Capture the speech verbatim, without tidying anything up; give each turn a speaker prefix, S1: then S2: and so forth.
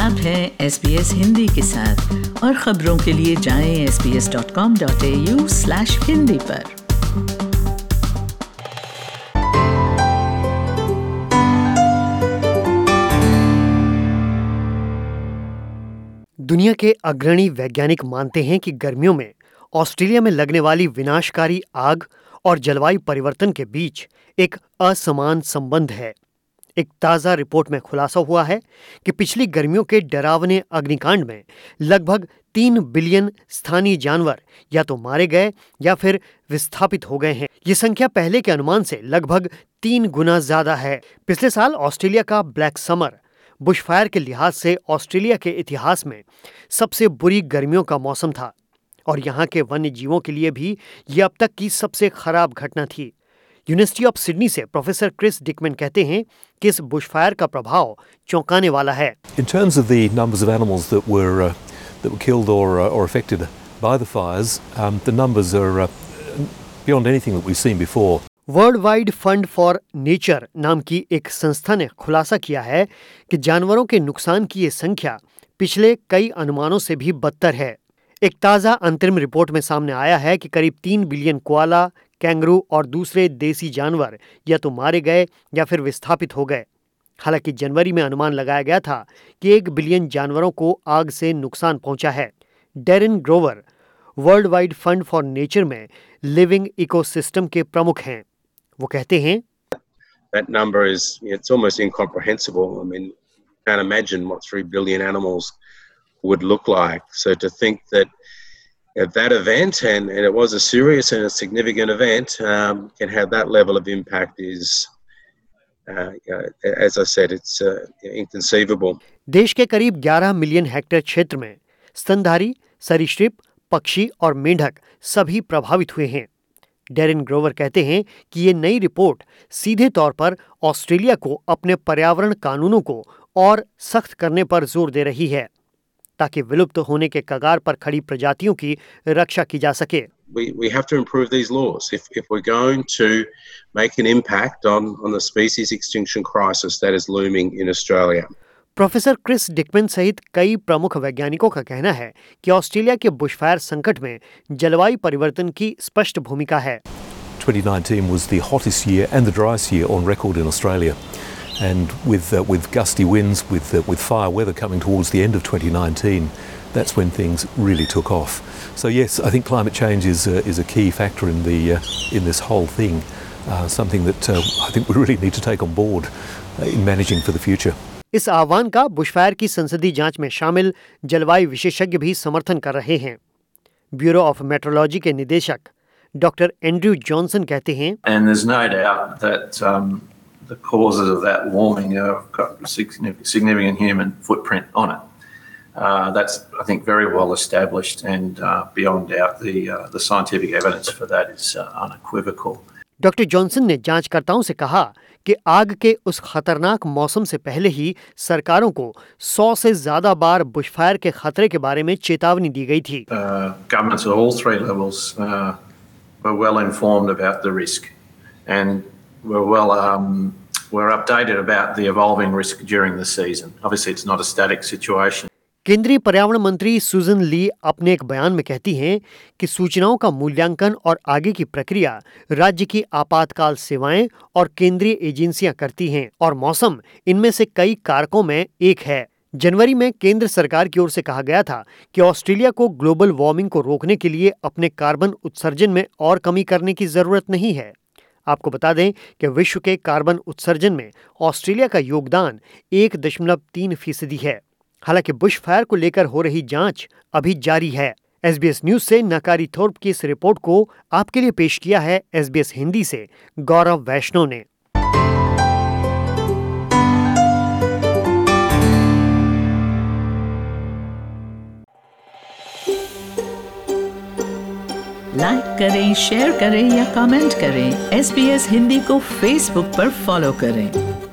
S1: आप हैं S B S Hindi के साथ और खबरों के लिए जाएं S B S dot com dot A U slash Hindi पर।
S2: दुनिया के अग्रणी वैज्ञानिक मानते हैं कि गर्मियों में ऑस्ट्रेलिया में लगने वाली विनाशकारी आग और जलवायु परिवर्तन के बीच एक असमान संबंध है। एक ताज़ा रिपोर्ट में खुलासा हुआ है कि पिछली गर्मियों के डरावने अग्निकांड में लगभग तीन बिलियन स्थानीय जानवर या तो मारे गए या फिर विस्थापित हो गए हैं। ये संख्या पहले के अनुमान से लगभग तीन गुना ज्यादा है। पिछले साल ऑस्ट्रेलिया का ब्लैक समर बुशफायर के लिहाज से ऑस्ट्रेलिया के इतिहास में सबसे बुरी गर्मियों का मौसम था और यहाँ के वन्य जीवों के लिए भी ये अब तक की सबसे खराब घटना थी। यूनिवर्सिटी ऑफ सिडनी से प्रोफेसर क्रिस डिकमैन कहते हैं कि इस बुशफायर का प्रभाव चौंकाने वाला है।
S3: In terms of the numbers of animals that were uh, that were killed or uh, or affected by the fires, um, the numbers are uh, beyond anything that we've seen before.
S2: World Wide Fund for Nature नाम की एक संस्था ने खुलासा किया है कि जानवरों के नुकसान की ये संख्या पिछले कई अनुमानों से भी बदतर है। एक ताज़ा अंतरिम रिपोर्ट में सामने आया है कि करीब तीन बिलियन कोआला, कैंगरू और दूसरे देसी जानवर या तो मारे गए या फिर विस्थापित हो गए। हालांकि जनवरी में अनुमान लगाया गया था कि एक बिलियन जानवरों को आग से नुकसान पहुंचा है। Darren Grover World Wide Fund for Nature में लिविंग इकोसिस्टम के प्रमुख हैं। वो कहते हैं
S4: That number is, it's almost incomprehensible. I mean, you can't imagine what three billion animals would look like. So to think that at that event, and, and it was a serious and a significant event, um, can have that level of impact is, uh, uh, as I said, it's uh, inconceivable.
S2: देश के करीब ग्यारह million hectare क्षेत्र में स्तनधारी, सरीसृप, पक्षी और मेंढक सभी प्रभावित हुए हैं। डेरिन ग्रोवर कहते हैं कि ये नई रिपोर्ट सीधे तौर पर ऑस्ट्रेलिया को अपने पर्यावरण कानूनों को और सख्त करने पर जोर दे रही है ताकि विलुप्त होने के कगार पर खड़ी प्रजातियों की रक्षा की जा सके।
S4: We, we have to improve these laws if, if we're going to make an impact on, on the species extinction crisis that is looming in Australia.
S2: Professor Chris Dickman सहित कई प्रमुख वैज्ञानिकों का कहना है कि ऑस्ट्रेलिया के बुशफायर संकट में जलवायु परिवर्तन की स्पष्ट भूमिका है।
S3: twenty nineteen was the hottest year and the driest year on record in Australia. And with uh, with gusty winds, with uh, with fire weather coming towards the end of twenty nineteen, that's when things really took off. So yes, I think climate change is uh, is a key factor in the uh, in this whole thing. Uh, something that uh, I think we really need to take on board uh, in managing for the future.
S2: इस आह्वान का bushfire की संसदीय जांच में शामिल जलवायु विशेषज्ञ भी समर्थन कर रहे हैं। ब्यूरो ऑफ मेट्रोलॉजी के निदेशक डॉक्टर एंड्रयू जॉनसन कहते हैं,
S5: And there's no doubt that um, the causes of that warming have got significant, significant human footprint on it. Uh, that's, I think, very well established, and uh, beyond doubt, the uh, the scientific evidence for that is uh, unequivocal.
S2: Doctor Johnson ने जांचकर्ताओं से कहा कि आग के उस खतरनाक मौसम से पहले ही सरकारों को सौ से ज्यादा बार बुशफायर के खतरे के बारे में चेतावनी दी गई थी।
S5: Uh, governments at all three levels uh, were well informed about the risk, and were well um, were updated about the evolving risk during the season. Obviously, it's not a static situation.
S2: केंद्रीय पर्यावरण मंत्री सुजन ली अपने एक बयान में कहती हैं कि सूचनाओं का मूल्यांकन और आगे की प्रक्रिया राज्य की आपातकाल सेवाएं और केंद्रीय एजेंसियां करती हैं और मौसम इनमें से कई कारकों में एक है। जनवरी में केंद्र सरकार की ओर से कहा गया था कि ऑस्ट्रेलिया को ग्लोबल वार्मिंग को रोकने के लिए अपने कार्बन उत्सर्जन में और कमी करने की जरूरत नहीं है। आपको बता दें कि विश्व के कार्बन उत्सर्जन में ऑस्ट्रेलिया का योगदान एक दशमलव तीन फीसदी है। हालांकि बुशफायर को लेकर हो रही जांच अभी जारी है। एस बी एस न्यूज से नकारी थोर्प की इस रिपोर्ट को आपके लिए पेश किया है एस बी एस हिंदी से गौरव वैष्णव ने।
S1: लाइक करें, शेयर करें या कमेंट करें। एस बी एस हिंदी को फेसबुक पर फॉलो करें।